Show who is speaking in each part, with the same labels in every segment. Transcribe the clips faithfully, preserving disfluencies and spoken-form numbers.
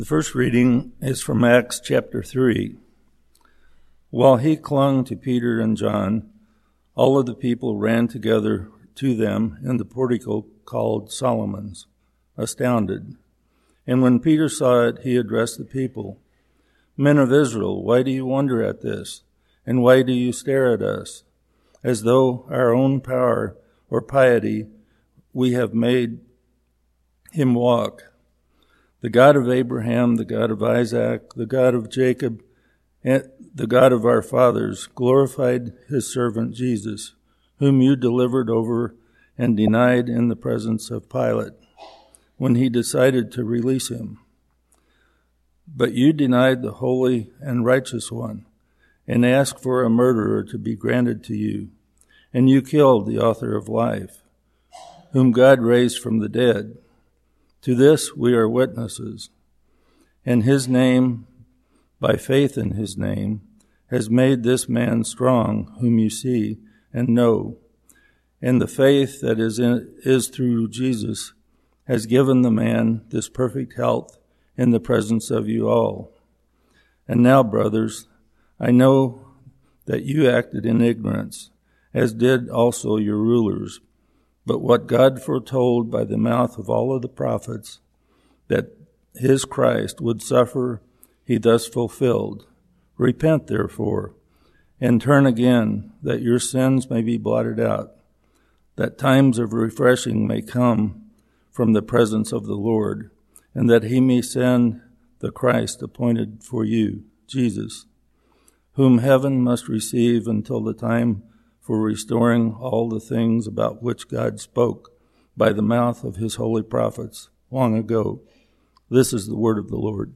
Speaker 1: The first reading is from Acts chapter three. While he clung to Peter and John, all of the people ran together to them in the portico called Solomon's, astounded. And when Peter saw it, he addressed the people. Men of Israel, why do you wonder at this? And why do you stare at us? As though our own power or piety we have made him walk. The God of Abraham, the God of Isaac, the God of Jacob, and the God of our fathers glorified his servant Jesus, whom you delivered over and denied in the presence of Pilate, when he decided to release him. But you denied the holy and righteous one, and asked for a murderer to be granted to you, and you killed the author of life, whom God raised from the dead. To this we are witnesses, and his name, by faith in his name, has made this man strong, whom you see and know. And the faith that is in, is through Jesus has given the man this perfect health in the presence of you all. And now, brothers, I know that you acted in ignorance, as did also your rulers. But what God foretold by the mouth of all of the prophets, that his Christ would suffer, he thus fulfilled. Repent, therefore, and turn again, that your sins may be blotted out, that times of refreshing may come from the presence of the Lord, and that he may send the Christ appointed for you, Jesus, whom heaven must receive until the time for restoring all the things about which God spoke by the mouth of his holy prophets long ago. This is the word of the Lord.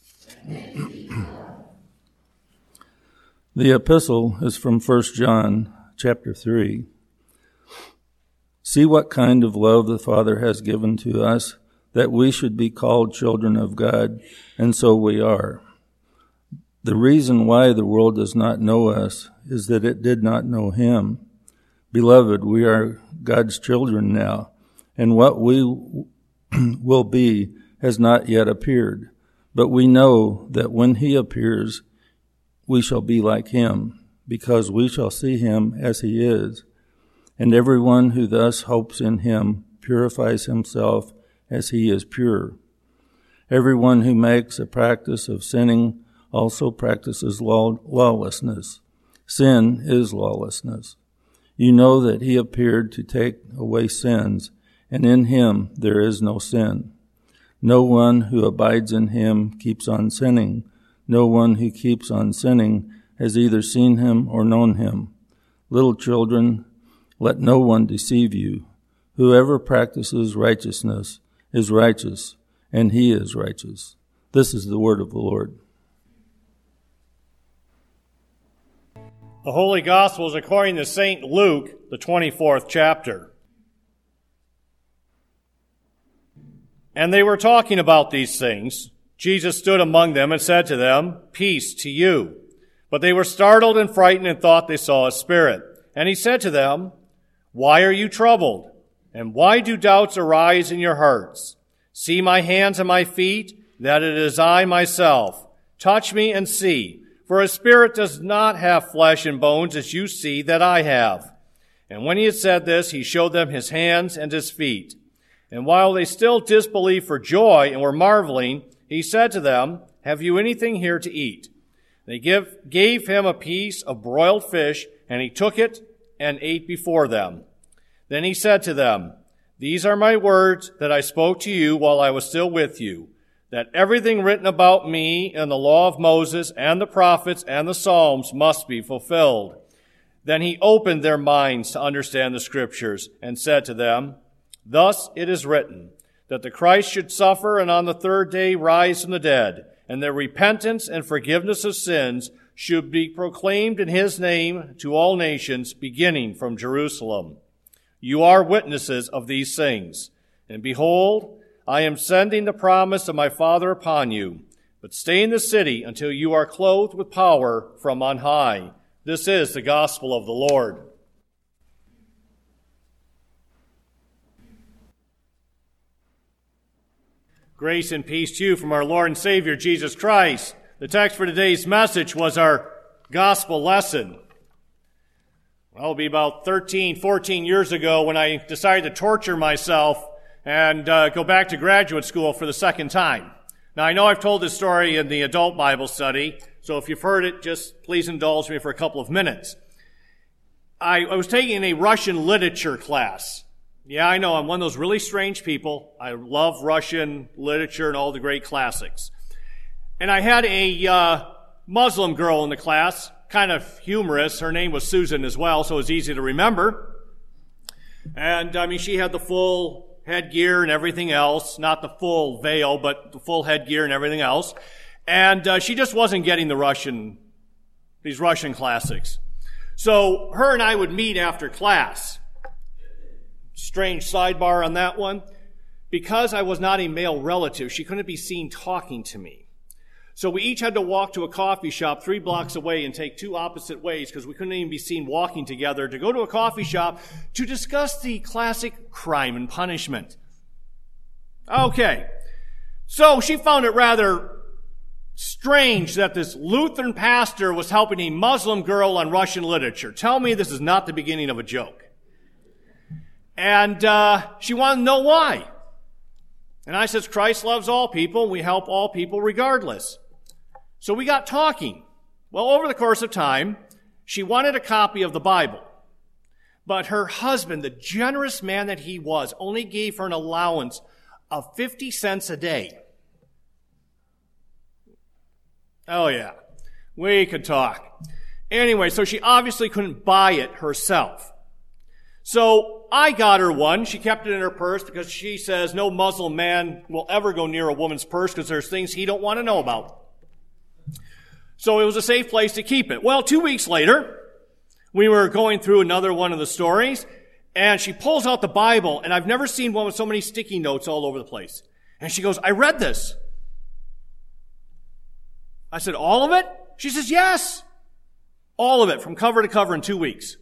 Speaker 1: The epistle is from First John chapter three. See what kind of love the Father has given to us, that we should be called children of God, and so we are. The reason why the world does not know us is that it did not know him. Beloved, we are God's children now, and what we will be has not yet appeared. But we know that when he appears, we shall be like him, because we shall see him as he is. And everyone who thus hopes in him purifies himself as he is pure. Everyone who makes a practice of sinning also practices law- lawlessness. Sin is lawlessness. You know that he appeared to take away sins, and in him there is no sin. No one who abides in him keeps on sinning. No one who keeps on sinning has either seen him or known him. Little children, let no one deceive you. Whoever practices righteousness is righteous, and he is righteous. This is the word of the Lord.
Speaker 2: The Holy Gospel is according to Saint Luke, the twenty-fourth chapter. And they were talking about these things. Jesus stood among them and said to them, Peace to you. But they were startled and frightened and thought they saw a spirit. And he said to them, Why are you troubled? And why do doubts arise in your hearts? See my hands and my feet, that it is I myself. Touch me and see. For a spirit does not have flesh and bones as you see that I have. And when he had said this, he showed them his hands and his feet. And while they still disbelieved for joy and were marveling, he said to them, Have you anything here to eat? They give, gave him a piece of broiled fish, and he took it and ate before them. Then he said to them, These are my words that I spoke to you while I was still with you, that everything written about me in the law of Moses and the prophets and the Psalms must be fulfilled. Then he opened their minds to understand the Scriptures and said to them, Thus it is written, that the Christ should suffer and on the third day rise from the dead, and that repentance and forgiveness of sins should be proclaimed in his name to all nations, beginning from Jerusalem. You are witnesses of these things. And behold, I am sending the promise of my Father upon you, but stay in the city until you are clothed with power from on high. This is the gospel of the Lord. Grace and peace to you from our Lord and Savior, Jesus Christ. The text for today's message was our gospel lesson. Well, it'll be about thirteen, fourteen years ago when I decided to torture myself and uh, go back to graduate school for the second time. Now, I know I've told this story in the adult Bible study, so if you've heard it, just please indulge me for a couple of minutes. I, I was taking a Russian literature class. Yeah, I know, I'm one of those really strange people. I love Russian literature and all the great classics. And I had a uh, Muslim girl in the class, kind of humorous. Her name was Susan as well, so it was easy to remember. And, I mean, she had the full headgear and everything else. Not the full veil, but the full headgear and everything else. And uh, she just wasn't getting the Russian, these Russian classics. So her and I would meet after class. Strange sidebar on that one. Because I was not a male relative, she couldn't be seen talking to me. So we each had to walk to a coffee shop three blocks away and take two opposite ways because we couldn't even be seen walking together to go to a coffee shop to discuss the classic Crime and Punishment. Okay. So she found it rather strange that this Lutheran pastor was helping a Muslim girl on Russian literature. Tell me this is not the beginning of a joke. And uh, she wanted to know why. And I said, Christ loves all people. We help all people regardless. So we got talking. Well, over the course of time, she wanted a copy of the Bible. But her husband, the generous man that he was, only gave her an allowance of fifty cents a day. Oh, yeah. We could talk. Anyway, so she obviously couldn't buy it herself. So I got her one. She kept it in her purse because she says no Muslim man will ever go near a woman's purse because there's things he don't want to know about. So it was a safe place to keep it. Well, two weeks later, we were going through another one of the stories, and she pulls out the Bible, and I've never seen one with so many sticky notes all over the place. And she goes, I read this. I said, all of it? She says, yes. All of it, from cover to cover in two weeks.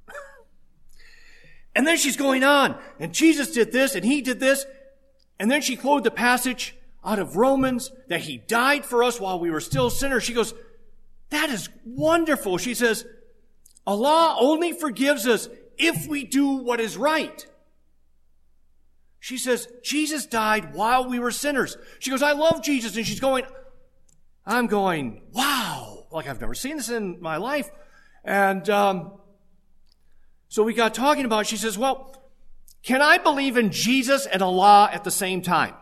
Speaker 2: And then she's going on, and Jesus did this, and he did this. And then she quoted the passage out of Romans that he died for us while we were still sinners. She goes, that is wonderful. She says, Allah only forgives us if we do what is right. She says, Jesus died while we were sinners. She goes, I love Jesus. And she's going, I'm going, wow, like I've never seen this in my life. And um, so we got talking about it. She says, well, can I believe in Jesus and Allah at the same time?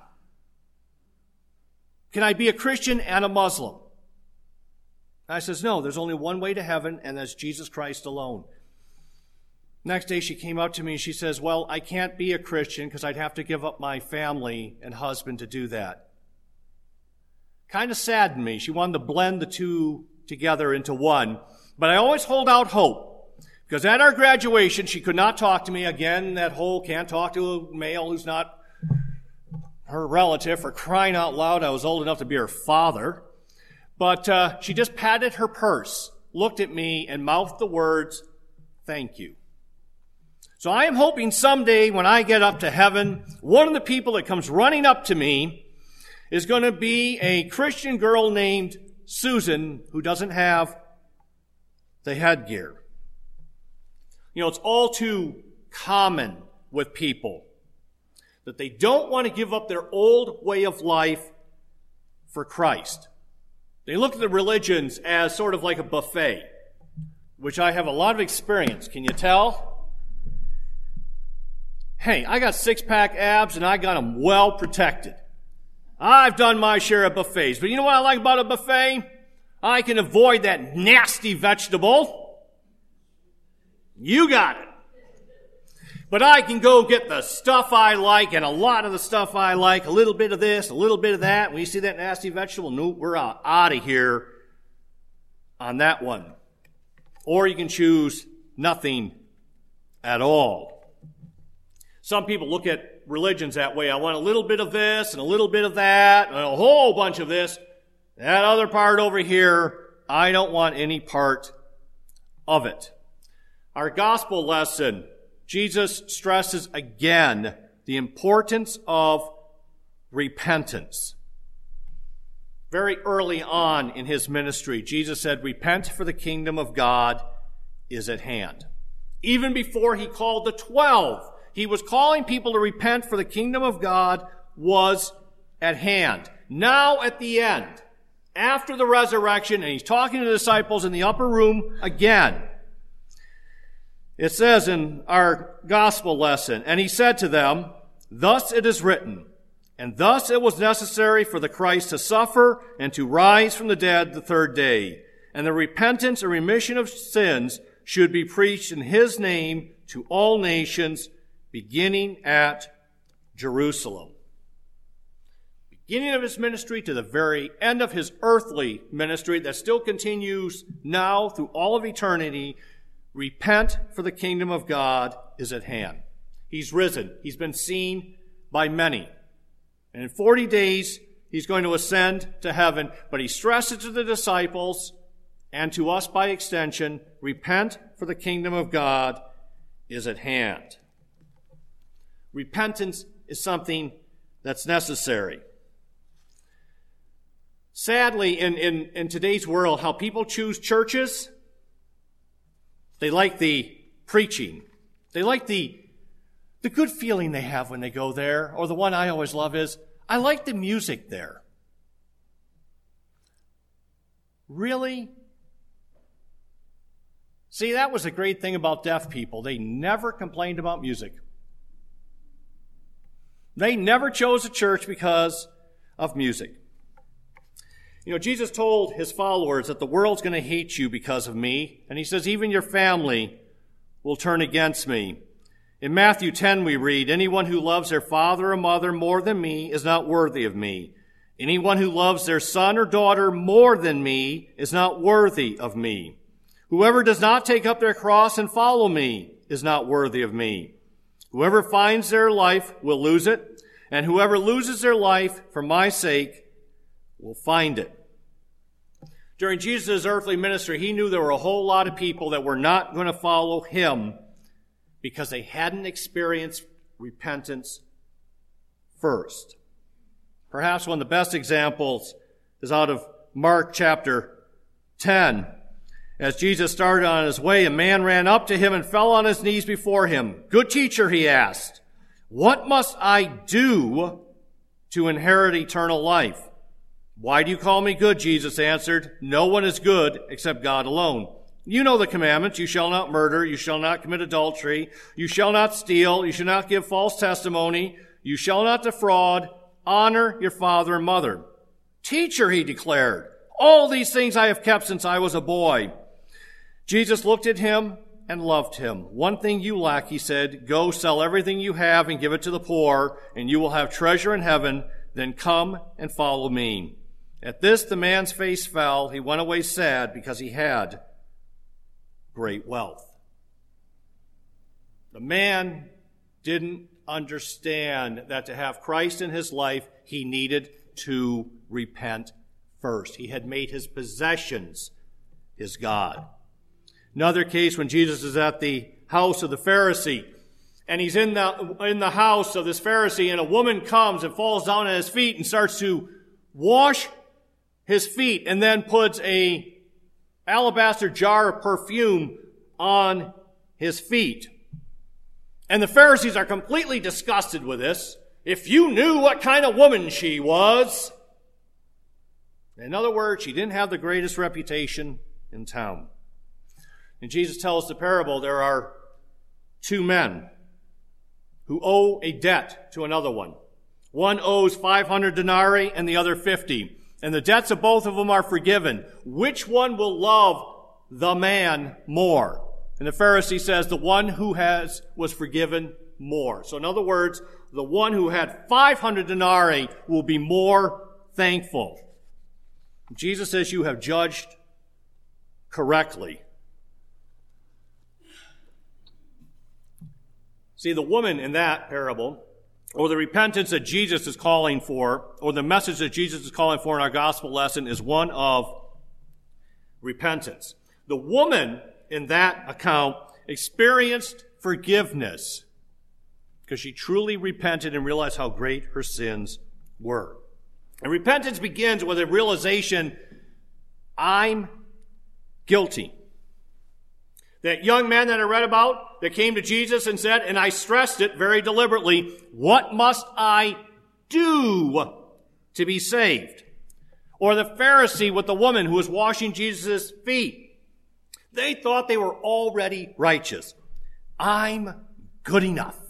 Speaker 2: Can I be a Christian and a Muslim? I says, no, there's only one way to heaven, and that's Jesus Christ alone. Next day she came up to me and she says, well, I can't be a Christian because I'd have to give up my family and husband to do that. Kind of saddened me. She wanted to blend the two together into one. But I always hold out hope. Because at our graduation, she could not talk to me. Again, that whole can't talk to a male who's not her relative. For crying out loud, I was old enough to be her father. But uh, she just patted her purse, looked at me, and mouthed the words, thank you. So I am hoping someday when I get up to heaven, one of the people that comes running up to me is going to be a Christian girl named Susan who doesn't have the headgear. You know, it's all too common with people that they don't want to give up their old way of life for Christ. They look at the religions as sort of like a buffet, which I have a lot of experience. Can you tell? Hey, I got six-pack abs and I got them well protected. I've done my share of buffets, but you know what I like about a buffet? I can avoid that nasty vegetable. You got it. But I can go get the stuff I like, and a lot of the stuff I like, a little bit of this, a little bit of that. When you see that nasty vegetable, no, we're out, out of here on that one. Or you can choose nothing at all. Some people look at religions that way. I want a little bit of this and a little bit of that and a whole bunch of this. That other part over here, I don't want any part of it. Our gospel lesson, Jesus stresses again the importance of repentance. Very early on in his ministry, Jesus said, "Repent, for the kingdom of God is at hand." Even before he called the twelve, he was calling people to repent, for the kingdom of God was at hand. Now at the end, after the resurrection, and he's talking to the disciples in the upper room again, it says in our gospel lesson, "And he said to them, thus it is written, and thus it was necessary for the Christ to suffer and to rise from the dead the third day, and the repentance and remission of sins should be preached in his name to all nations, beginning at Jerusalem." Beginning of his ministry to the very end of his earthly ministry that still continues now through all of eternity, repent, for the kingdom of God is at hand. He's risen. He's been seen by many. And in forty days, he's going to ascend to heaven. But he stresses to the disciples, and to us by extension, repent, for the kingdom of God is at hand. Repentance is something that's necessary. Sadly, in, in, in today's world, how people choose churches, they like the preaching. They like the, the good feeling they have when they go there. Or the one I always love is, I like the music there. Really? See, that was a great thing about deaf people. They never complained about music. They never chose a church because of music. You know, Jesus told his followers that the world's going to hate you because of me. And he says, even your family will turn against me. In Matthew ten we read, anyone who loves their father or mother more than me is not worthy of me. Anyone who loves their son or daughter more than me is not worthy of me. Whoever does not take up their cross and follow me is not worthy of me. Whoever finds their life will lose it, and whoever loses their life for my sake will find it. During Jesus' earthly ministry, he knew there were a whole lot of people that were not going to follow him because they hadn't experienced repentance first. Perhaps one of the best examples is out of Mark chapter ten. As Jesus started on his way, a man ran up to him and fell on his knees before him. Good teacher, he asked, what must I do to inherit eternal life? Why do you call me good? Jesus answered, no one is good except God alone. You know the commandments. You shall not murder. You shall not commit adultery. You shall not steal. You shall not give false testimony. You shall not defraud. Honor your father and mother. Teacher, he declared, all these things I have kept since I was a boy. Jesus looked at him and loved him. One thing you lack, he said, go sell everything you have and give it to the poor, and you will have treasure in heaven. Then come and follow me. At this, the man's face fell. He went away sad because he had great wealth. The man didn't understand that to have Christ in his life, he needed to repent first. He had made his possessions his God. Another case when Jesus is at the house of the Pharisee, and he's in the, in the house of this Pharisee, and a woman comes and falls down at his feet and starts to wash his feet, and then puts a alabaster jar of perfume on his feet. And the Pharisees are completely disgusted with this. If you knew what kind of woman she was. In other words, she didn't have the greatest reputation in town. And Jesus tells the parable, there are two men who owe a debt to another one. One owes five hundred denarii and the other fifty. And the debts of both of them are forgiven. Which one will love the man more? And the Pharisee says, the one who has was forgiven more. So in other words, the one who had five hundred denarii will be more thankful. Jesus says, you have judged correctly. See, the woman in that parable, or the repentance that Jesus is calling for, or the message that Jesus is calling for in our gospel lesson is one of repentance. The woman in that account experienced forgiveness because she truly repented and realized how great her sins were. And repentance begins with a realization, I'm guilty. That young man that I read about that came to Jesus and said, and I stressed it very deliberately, what must I do to be saved? Or the Pharisee with the woman who was washing Jesus' feet. They thought they were already righteous. I'm good enough.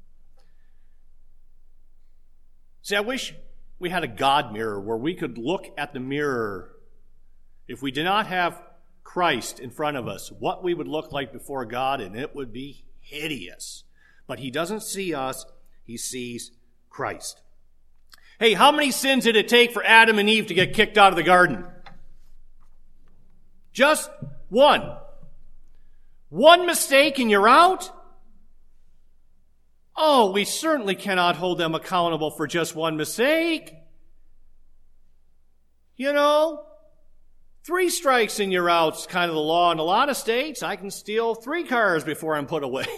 Speaker 2: See, I wish we had a God mirror where we could look at the mirror. If we did not have Christ in front of us, what we would look like before God, and it would be hideous. But he doesn't see us, he sees Christ. Hey, how many sins did it take for Adam and Eve to get kicked out of the garden? Just one. One mistake and you're out? Oh, we certainly cannot hold them accountable for just one mistake. You know, three strikes and you're out is kind of the law in a lot of states. I can steal three cars before I'm put away.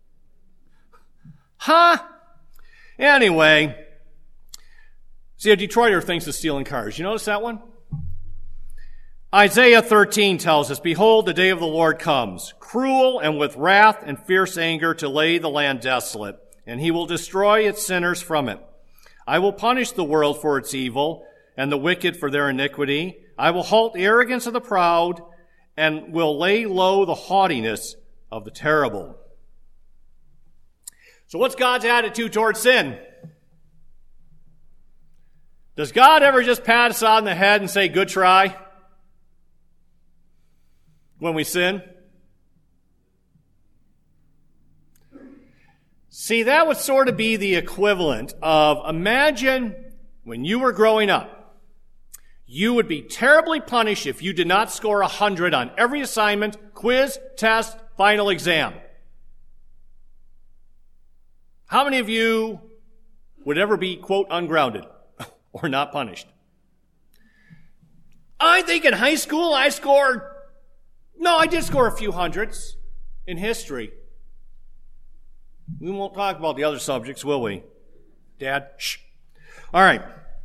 Speaker 2: Huh? Anyway, see, a Detroiter thinks of stealing cars. You notice that one? Isaiah thirteen tells us, behold, the day of the Lord comes, cruel and with wrath and fierce anger to lay the land desolate, and he will destroy its sinners from it. I will punish the world for its evil and the wicked for their iniquity. I will halt the arrogance of the proud and will lay low the haughtiness of the terrible. So what's God's attitude towards sin? Does God ever just pat us on the head and say, good try, when we sin? See, that would sort of be the equivalent of, imagine when you were growing up, you would be terribly punished if you did not score a hundred on every assignment, quiz, test, final exam. How many of you would ever be, quote, ungrounded or not punished? I think in high school I scored, no, I did score a few hundreds in history. We won't talk about the other subjects, will we? Dad? Shh. All right.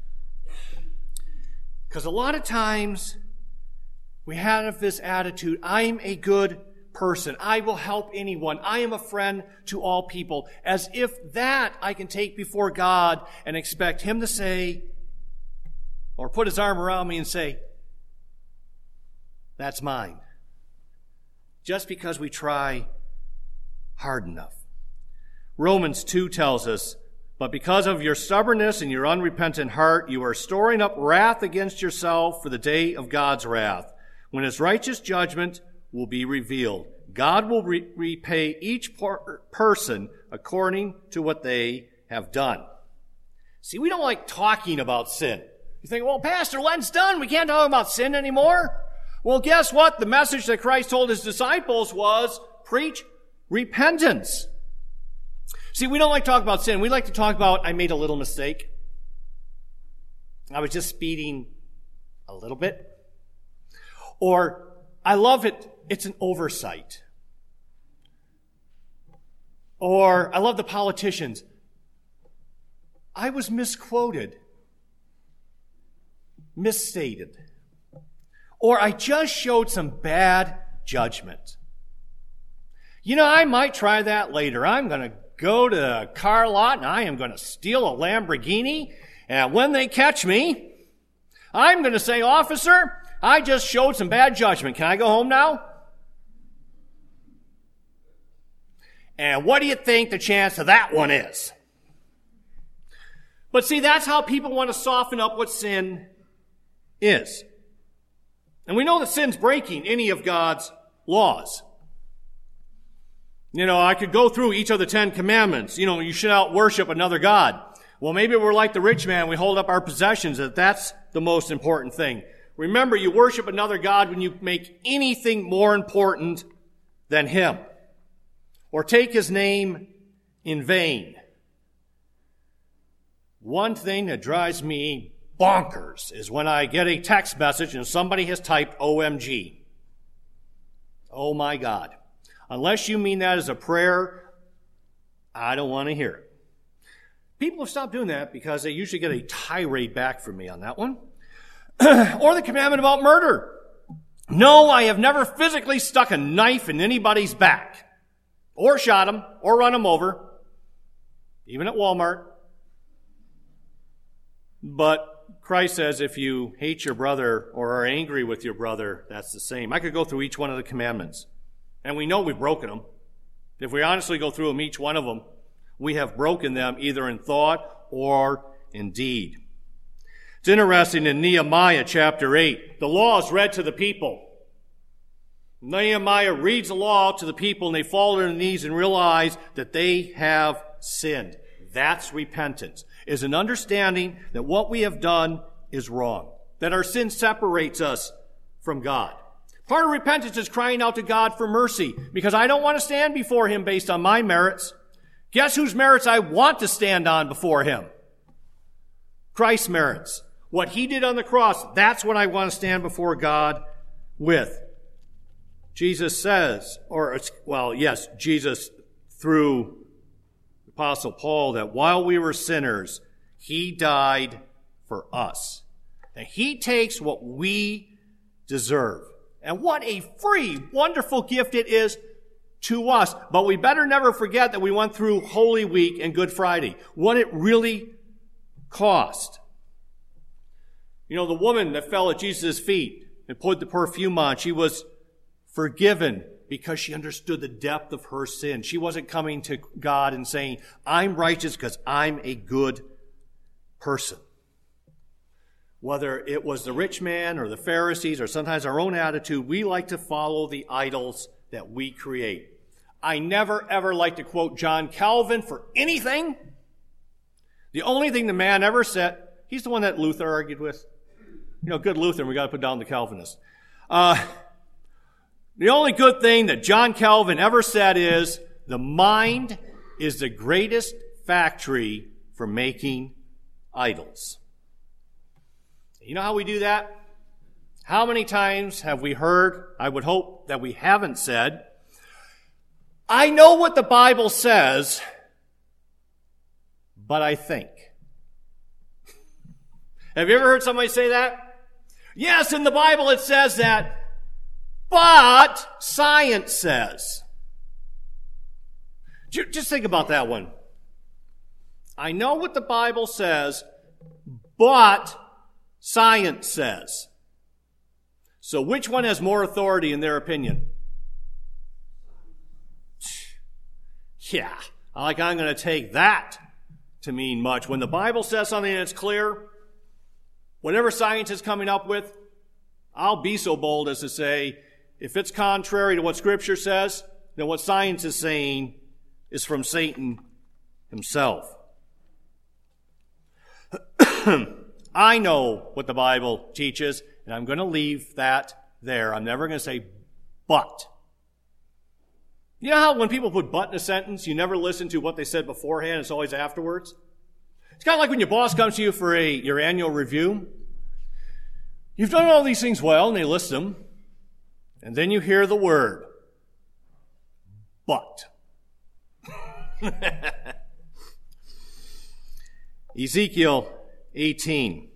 Speaker 2: Because a lot of times we have this attitude, I'm a good person. I will help anyone. I am a friend to all people. As if that I can take before God and expect him to say, or put his arm around me and say, that's mine. Just because we try hard enough. Romans two tells us, but because of your stubbornness and your unrepentant heart, you are storing up wrath against yourself for the day of God's wrath, when his righteous judgment will be revealed. God will re- repay each per- person according to what they have done. See, we don't like talking about sin. You think, well, Pastor, Lent's done. We can't talk about sin anymore. Well, guess what? The message that Christ told his disciples was, preach repentance. See, we don't like to talk about sin. We like to talk about, I made a little mistake. I was just speeding a little bit. Or, I love it, it's an oversight. Or, I love the politicians. I was misquoted. Misstated. Or, I just showed some bad judgment. You know, I might try that later. I'm going to go to a car lot and I am going to steal a Lamborghini. And when they catch me, I'm going to say, officer, I just showed some bad judgment. Can I go home now? And what do you think the chance of that one is? But see, that's how people want to soften up what sin is. And we know that sin's breaking any of God's laws. You know, I could go through each of the Ten Commandments. You know, you should not worship another God. Well, maybe we're like the rich man. We hold up our possessions, that that's the most important thing. Remember, you worship another God when you make anything more important than him, or take his name in vain. One thing that drives me bonkers is when I get a text message and somebody has typed O M G. Oh my God. Unless you mean that as a prayer, I don't want to hear it. People have stopped doing that because they usually get a tirade back from me on that one. Or the commandment about murder. No, I have never physically stuck a knife in anybody's back, or shot him, or run him over, even at Walmart. But Christ says if you hate your brother or are angry with your brother, that's the same. I could go through each one of the commandments, and we know we've broken them. If we honestly go through them, each one of them, we have broken them either in thought or in deed. It's interesting in Nehemiah chapter eight, the law is read to the people. Nehemiah reads the law to the people and they fall on their knees and realize that they have sinned. That's repentance, is an understanding that what we have done is wrong, that our sin separates us from God. Part of repentance is crying out to God for mercy because I don't want to stand before him based on my merits. Guess whose merits I want to stand on before him? Christ's merits. What he did on the cross, that's what I want to stand before God with. Jesus says, or, well, yes, Jesus through the Apostle Paul, that while we were sinners, he died for us. And he takes what we deserve. And what a free, wonderful gift it is to us. But we better never forget that we went through Holy Week and Good Friday. What it really cost. You know, the woman that fell at Jesus' feet and put the perfume on, she was forgiven because she understood the depth of her sin. She wasn't coming to God and saying, I'm righteous because I'm a good person. Whether it was the rich man or the Pharisees or sometimes our own attitude, we like to follow the idols that we create. I never, ever like to quote John Calvin for anything. The only thing the man ever said, he's the one that Luther argued with. You know, good Lutheran, we got to put down the Calvinists. Uh, the only good thing that John Calvin ever said is, the mind is the greatest factory for making idols. You know how we do that? How many times have we heard, I would hope that we haven't said, I know what the Bible says, but I think. Have you ever heard somebody say that? Yes, in the Bible it says that, but science says. Just think about that one. I know what the Bible says, but science says. So which one has more authority in their opinion? Yeah, like I'm going to take that to mean much. When the Bible says something that's clear, whatever science is coming up with, I'll be so bold as to say, if it's contrary to what Scripture says, then what science is saying is from Satan himself. I know what the Bible teaches, and I'm going to leave that there. I'm never going to say, but. You know how when people put but in a sentence, you never listen to what they said beforehand, it's always afterwards? It's kind of like when your boss comes to you for a your annual review. You've done all these things well, and they list them, and then you hear the word, but. Ezekiel eighteen,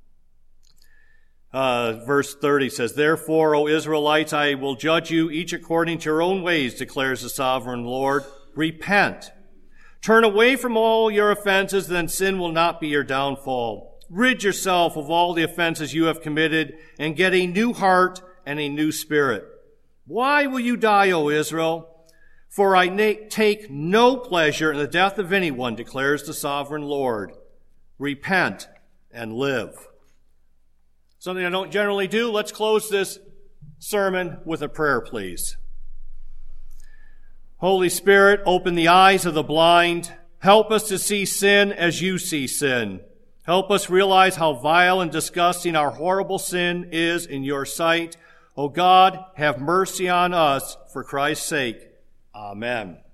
Speaker 2: uh, verse thirty says, Therefore, O Israelites, I will judge you each according to your own ways, declares the sovereign Lord. Repent. Turn away from all your offenses, then sin will not be your downfall. Rid yourself of all the offenses you have committed, and get a new heart and a new spirit. Why will you die, O Israel? For I na- take no pleasure in the death of anyone, declares the sovereign Lord. Repent and live. Something I don't generally do. Let's close this sermon with a prayer, please. Holy Spirit, open the eyes of the blind. Help us to see sin as you see sin. Help us realize how vile and disgusting our horrible sin is in your sight. O God, have mercy on us for Christ's sake. Amen.